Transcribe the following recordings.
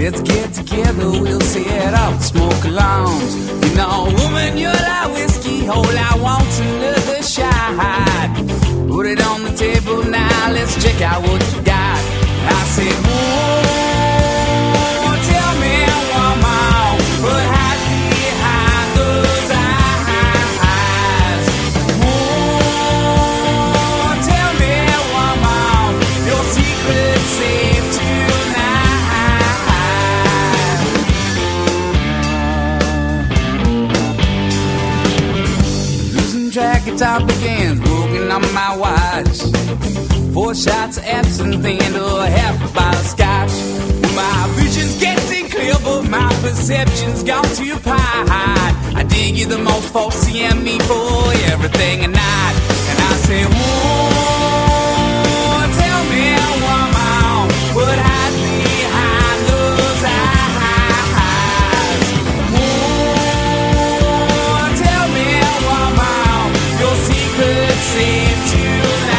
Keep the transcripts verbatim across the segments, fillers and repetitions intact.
Let's get together, we'll set up, smoke alarms. You know, woman, you're like whiskey, all I want's another shot. Put it on the table now, let's check out what you got. I said, whoa, tell me one more, what has behind those eyes? Whoa, tell me one more, your secret's safe tonight. Losing track of time begins, broken on my watch. Four shots of absinthe and a half a bottle of scotch. My vision's getting clear, but my perception's gone too high. I dig you the most for seeing me for everything at night. And I say, whoa, tell me one more, what hides behind those eyes? Whoa, tell me one more, your secret's safe tonight.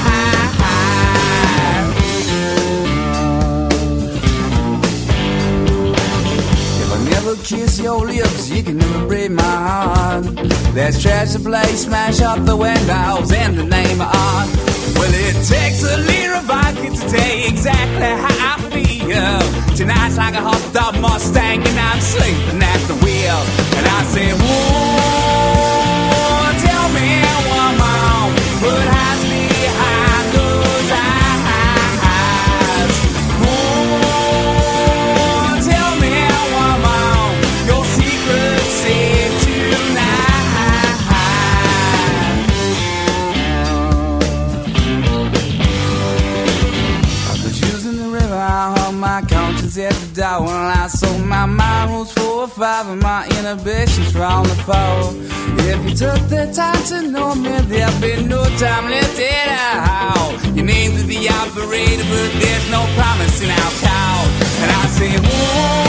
Kiss your lips, you can never break my heart. Let's trash the place, smash up the windows in the name of art. Well, it takes a little vodka to tell you exactly how I feel. Tonight's like a hopped up Mustang and I'm sleeping at the wheel. And I say, whoa, tell me one more, what hides behind those eyes? Whoa, tell me one more, your secret's safe tonight. I was using the river, I hung my conscience at the door. When I sold my mind was four or five and my inhibitions were on the floor. If you took the time to know me, there'd be no time left at all. Your name's the operator, but there's no promise in our call. And I say, whoa,